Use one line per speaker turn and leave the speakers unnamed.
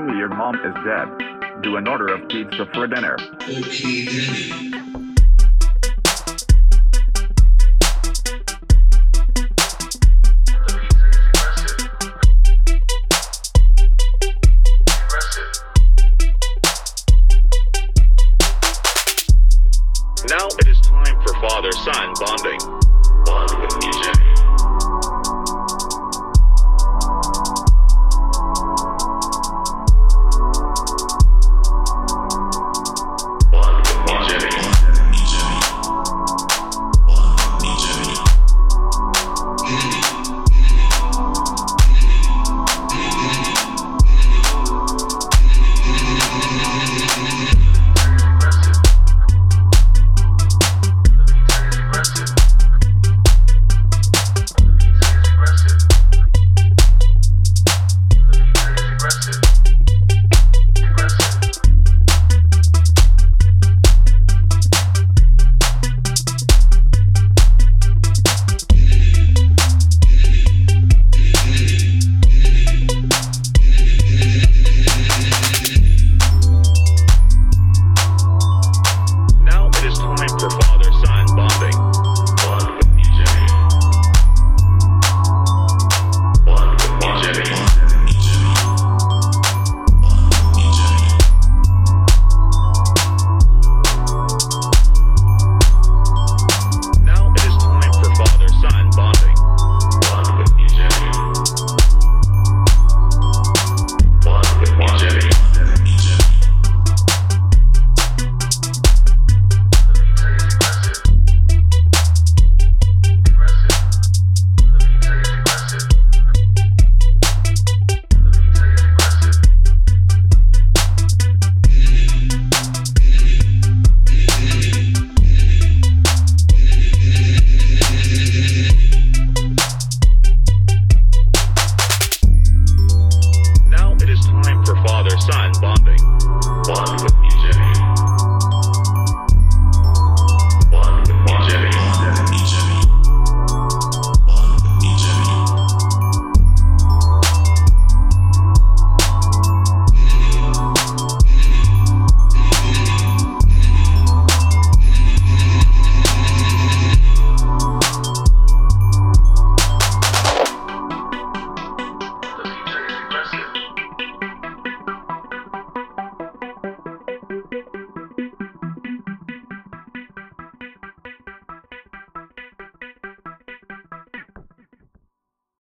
Actually, your mom is dead. Do an order of pizza for dinner.
Okay, Daddy.
Now it is time for father-son bonding. Bond with music. Bond with music. Now it is time for father.